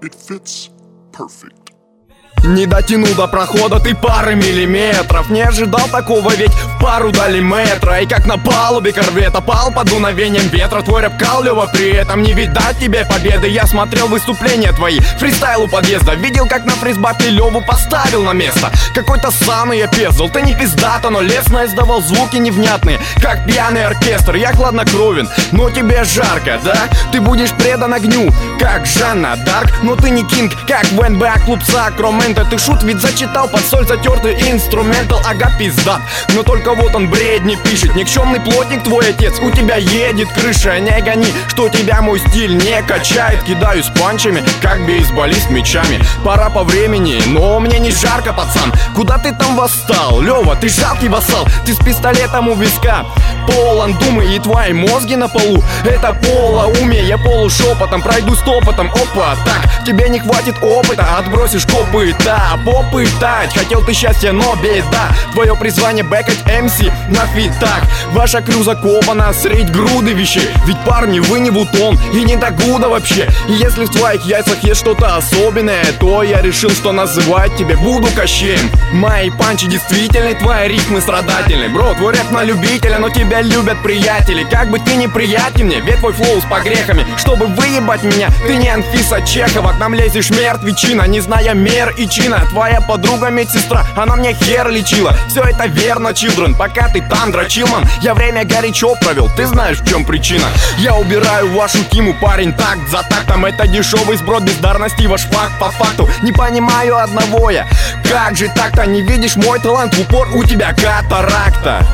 It fits perfect. Не дотяну до прохода ты пары миллиметров. Не ожидал такого, ведь в пару дали метра. И как на палубе корвета пал под дуновением ветра. Твой рэп кал, Лёва, при этом не видать тебе победы. Я смотрел выступления твои, фристайл у подъезда. Видел, как на фризбатле Лёву поставил на место. Какой-то самый я пездал, ты не пиздато, но лестно издавал звуки невнятные, как пьяный оркестр. Я хладнокровен, но тебе жарко, да? Ты будешь предан огню, как Жанна Дарк. Но ты не кинг, как в НБА клуб Сакраменто. Ты шут, ведь зачитал под соль затертый инструментал. Ага, пизда, но только вот он бредни пишет. Никчемный плотник твой отец, у тебя едет крыша. Не гони, что тебя мой стиль не качает. Кидаюсь панчами, как бейсболист мячами. Пора по времени, но мне не жарко, пацан. Куда ты там восстал? Лёва, ты жалкий вассал. Ты с пистолетом у виска, полон думы, и твои мозги на полу. Это полоумие, я полушепотом пройду стопотом. Опа, так, тебе не хватит опыта, отбросишь копыта. Попытать, хотел ты счастья, но беда. Твое призвание бэкать МС на фитах. Ваша крю закопана средь груды вещей. Ведь парни, вы не Вутон и не Дагуда вообще. И если в твоих яйцах есть что-то особенное, то я решил, что называть тебя буду Кощеем. Мои панчи действительны, твои рифмы страдательны. Бро, твой рэп на любителя, но тебя любят приятели. Как бы ты неприятен мне, ведь твой флоу с погрехами. Чтобы выебать меня, ты не Анфиса Чехова. К нам лезешь мертвечина, не зная мер и чина. Твоя подруга медсестра, она мне хер лечила. Все это верно, чилдрен, пока ты там дрочил, ман. Я время горячо провел, ты знаешь, в чем причина. Я убираю вашу тиму, парень, такт за тактом. Это дешевый сброд бездарности, ваш факт по факту. Не понимаю одного я, как же так-то? Не видишь мой талант, в упор у тебя катаракта.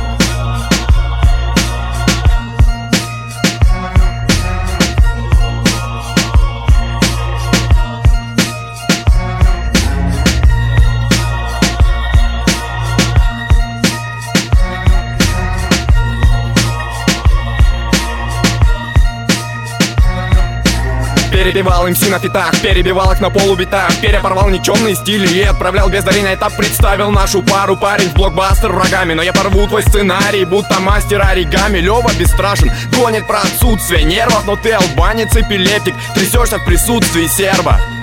Перебивал МС на фитах, перебивал их на полубитах. Перепорвал никчемные стили и отправлял без дари на этап. Представил нашу пару, парень в блокбастер врагами. Но я порву твой сценарий, будто мастер оригами. Лёва бесстрашен, гонит про отсутствие нервов. Но ты албанец, эпилептик, трясешься в присутствии серба.